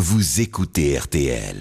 vous écoutez RTL.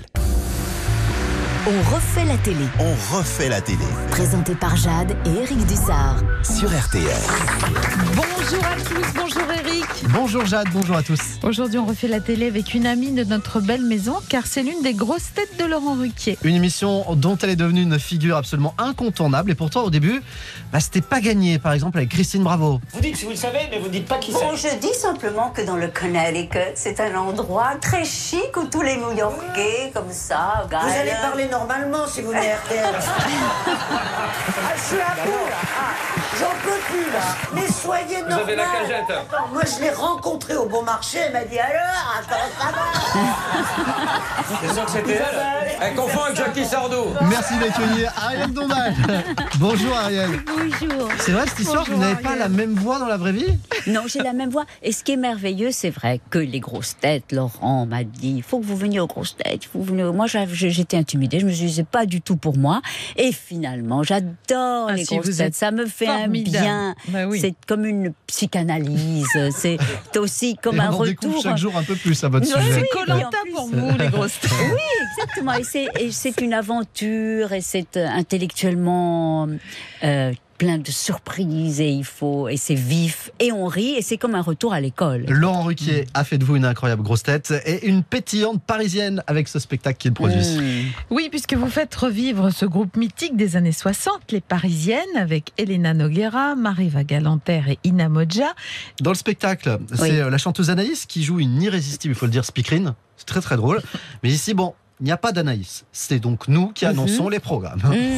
On refait la télé. On refait la télé. Présenté par Jade et Eric Dussard. Sur RTL. Bonjour à tous, bonjour Eric. Bonjour Jade, bonjour à tous. Aujourd'hui on refait la télé avec une amie de notre belle maison car c'est l'une des grosses têtes de Laurent Ruquier. Une émission dont elle est devenue une figure absolument incontournable et pourtant au début, c'était pas gagné, par exemple avec Christine Bravo. Vous dites si vous le savez, mais vous dites pas qui c'est. Bon, je dis simplement que dans le Connecticut, c'est un endroit très chic où tous les New-Yorkais, comme ça, Vous allez parler normalement si vous venez RTL. Je suis à bout là. J'en peux plus là. Mais soyez normal. Vous avez la cagette. Attends, moi je l'ai rencontré au bon marché. Elle m'a dit alors, attends, ça va. C'est sûr que c'était elle. Elle confond avec Jackie Sardou. Merci d'accueillir Ariel Dombal. Bonjour Ariel. Bonjour. C'est vrai cette histoire, Bonjour, vous n'avez pas Ariel. la même voix dans la vraie vie? Non, j'ai la même voix. Et ce qui est merveilleux, c'est vrai que les grosses têtes, Laurent m'a dit, il faut que vous veniez aux grosses têtes. Moi, j'étais intimidée. Je me suis dit, c'est pas du tout pour moi. Et finalement, j'adore les si, grosses vous têtes. êtes Ça me fait un formidable. bien. Bah oui. C'est comme une psychanalyse. C'est aussi comme Et un on en découvre retour. chaque jour un peu plus à votre Oui, sujet. oui. Koh-Lanta en plus. pour vous les grosses têtes. Oui, exactement. Et c'est une aventure et c'est intellectuellement plein de surprises et c'est vif et on rit et c'est comme un retour à l'école. Laurent Ruquier a fait de vous une incroyable grosse tête et une pétillante parisienne avec ce spectacle qu'il produit. Oui, puisque vous faites revivre ce groupe mythique des années 60, les Parisiennes, avec Elena Noguera, Mariva Galanter et Ina Modja. Dans le spectacle, c'est la chanteuse Anaïs qui joue une irrésistible, il faut le dire, speakerine. C'est très très drôle. Mais ici, il n'y a pas d'Anaïs. C'est donc nous qui annonçons les programmes.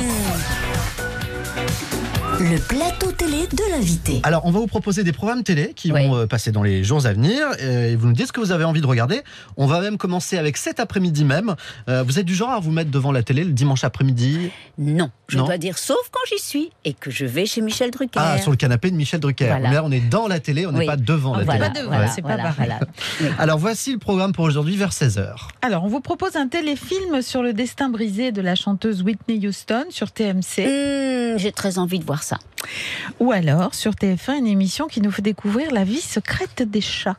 Le plateau télé de l'invité. Alors, on va vous proposer des programmes télé qui vont passer dans les jours à venir. Et vous nous dites ce que vous avez envie de regarder. On va même commencer avec cet après-midi même. Vous êtes du genre à vous mettre devant la télé le dimanche après-midi? Non, je Non. dois dire sauf quand j'y suis et que je vais chez Michel Drucker. Ah, sur le canapé de Michel Drucker. Voilà. Mais là, on est dans la télé, on n'est Oui. pas devant la Voilà, télé. pas devant, c'est pas pareil. Oui. Alors, voici le programme pour aujourd'hui vers 16h. Alors, on vous propose un téléfilm sur le destin brisé de la chanteuse Whitney Houston sur TMC. J'ai très envie de voir ça. Ou alors, sur TF1, une émission qui nous fait découvrir la vie secrète des chats.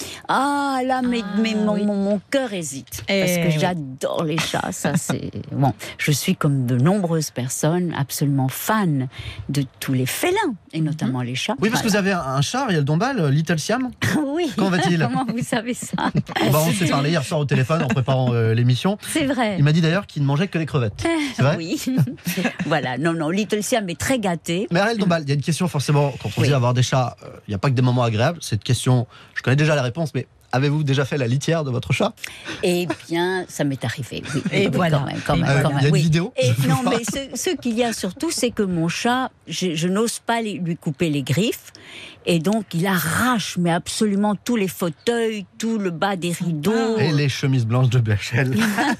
Ah là, mais mon cœur hésite. Parce que oui. j'adore les chats. Ça, c'est bon. Je suis comme de nombreuses personnes absolument fan de tous les félins et notamment les chats. Oui, parce que vous avez un chat, Ariel Dombal, Little Siam. Oui. Comment va-t-il? Comment vous savez ça? On s'est parlé hier soir au téléphone en préparant l'émission. C'est vrai. Il m'a dit d'ailleurs qu'il ne mangeait que des crevettes. C'est vrai? Oui. Voilà. Non, Little Siam est très gâté. Mais Ariel Dombal, il y a une question forcément, quand on Oui. dit avoir des chats, il n'y a pas que des moments agréables. Cette question, je connais déjà la réponse, mais avez-vous déjà fait la litière de votre chat? Eh bien, ça m'est arrivé. Oui. Et Oui, voilà. Quand même. Il y a une oui. vidéo? Et non, mais ce qu'il y a surtout, c'est que mon chat, je n'ose pas lui couper les griffes. Et donc, il arrache, mais absolument tous les fauteuils, tout le bas des rideaux. Et les chemises blanches de BHL.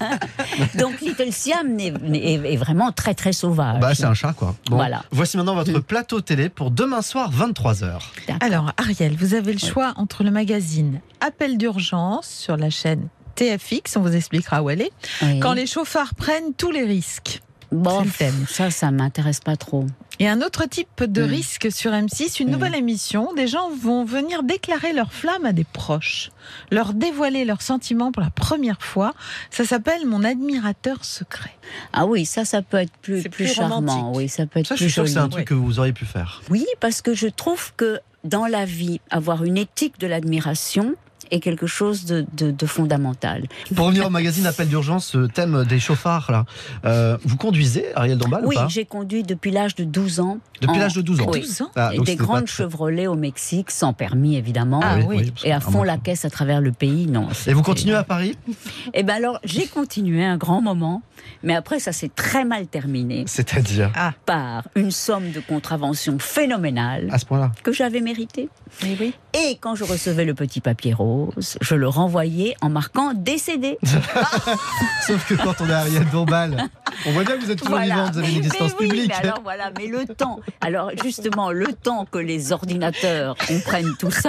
Donc, Little Siam est vraiment très, très sauvage. C'est un chat, quoi. Bon, Voilà. voici maintenant votre plateau télé pour demain soir, 23h. Alors, Ariel, vous avez le choix entre le magazine Appel d'urgence sur la chaîne TFX, on vous expliquera où elle est, Oui. quand les chauffards prennent tous les risques. Bon, c'est le thème. ça m'intéresse pas trop. Et un autre type de risque sur M6, une nouvelle émission, des gens vont venir déclarer leur flamme à des proches, leur dévoiler leurs sentiments pour la première fois. Ça s'appelle Mon admirateur secret. Ah oui, ça peut être C'est plus plus charmant. romantique. Oui, ça peut être Ça, je plus suis sûr que joli. c'est un truc que vous auriez pu faire. Oui, parce que je trouve que dans la vie, avoir une éthique de l'admiration est quelque chose de fondamental. Pour revenir au magazine Appel d'urgence, ce thème des chauffards, là. Vous conduisez, Ariel Dombal, Oui, ou pas? j'ai conduit depuis l'âge de 12 ans. Depuis l'âge de 12 ans. Oui. 12 ans. Ah, Et donc des c'était pas grandes très- Chevrolet au Mexique, sans permis évidemment. Ah oui. parce Et à que- fond la caisse à travers le pays, non. Et vous continuez à Paris? Eh bien alors, j'ai continué un grand moment, mais après ça s'est très mal terminé C'est-à-dire par une somme de contravention phénoménale à ce point-là? que j'avais méritée. Mais oui. Et quand je recevais le petit papier rose, je le renvoyais en marquant décédé. Sauf que quand on est Ariel Dombal, on voit bien que vous êtes toujours vivante, vous avez une existence mais oui, publique. Mais alors voilà, mais le temps. Alors justement, le temps que les ordinateurs comprennent tout ça,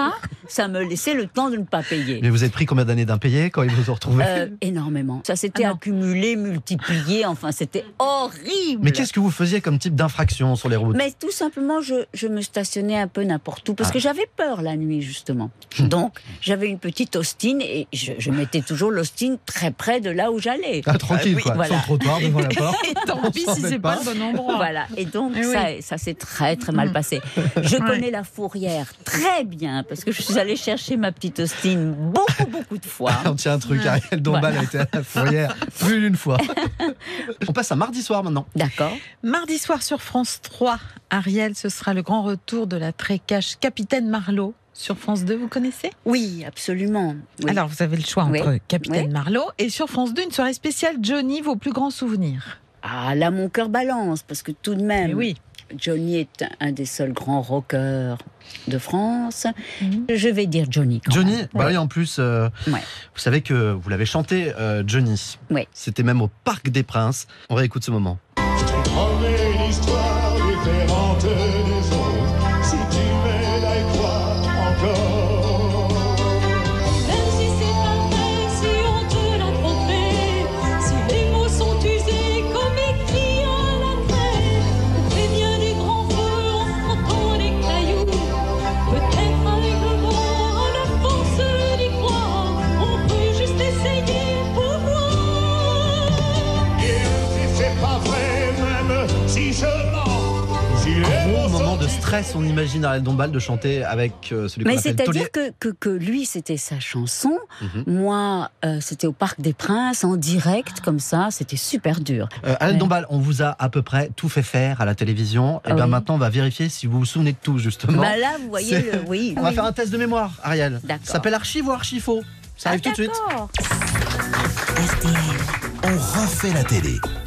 ça me laissait le temps de ne pas payer. Mais vous êtes pris combien d'années d'impayés quand ils vous ont retrouvé? Énormément. Ça s'était accumulé, multiplié, enfin c'était horrible. Mais qu'est-ce que vous faisiez comme type d'infraction sur les routes? Mais tout simplement, je me stationnais un peu n'importe où, parce que j'avais peur la nuit, justement. Donc, j'avais une petite Austin, et je mettais toujours l'Austin très près de là où j'allais. Ah, tranquille, quoi. voilà. Sur le trottoir, devant la porte. Et tant pis si c'est pas le bon endroit. Voilà, et donc ça s'est très très mal passé. Je connais la Fourrière très bien, parce que je suis allée chercher ma petite Austin beaucoup de fois. On tient un truc, Ariel Dombal a été à la Fourrière plus d'une fois. On passe à mardi soir maintenant. D'accord. Mardi soir sur France 3, Ariel, ce sera le grand retour de la trécache Capitaine Marlowe. Sur France 2, vous connaissez? Oui, absolument. Oui. Alors, vous avez le choix entre Capitaine Oui. Marlowe et sur France 2, une soirée spéciale Johnny, vos plus grands souvenirs. Ah, là, mon cœur balance, parce que tout de même, Eh oui. Johnny est un des seuls grands rockers de France. Je vais dire Johnny. Quand Johnny, même. bah oui, en plus, vous savez que vous l'avez chanté, Johnny. Oui. C'était même au Parc des Princes. On réécoute ce moment. Promets une histoire différente des autres, si tu m'aides à y croire encore. Même si c'est pas vrai, si on te l'a trop fait, si les mots sont usés comme écrits à la craie, on fait bien des grands feux en frottant des cailloux. Peut-être avec le vent, à la force d'y croire, on peut juste essayer pour voir. Et si c'est pas vrai, même si seulement, si les Gros mots moment sont de stress, on imagine Ariel Dombal de chanter avec celui qu'on Mais appelle c'est-à-dire Tolé. que lui, c'était sa chanson. Moi, c'était au Parc des Princes, en direct, comme ça. C'était super dur. Ariel Dombal, on vous a à peu près tout fait faire à la télévision. Et bien Oui. maintenant, on va vérifier si vous vous souvenez de tout, justement. Bah là, vous voyez, C'est- oui. On va faire un test de mémoire, Ariel. D'accord. Ça s'appelle archive ou archifaux. Ça arrive tout de suite. D'accord. On refait la télé.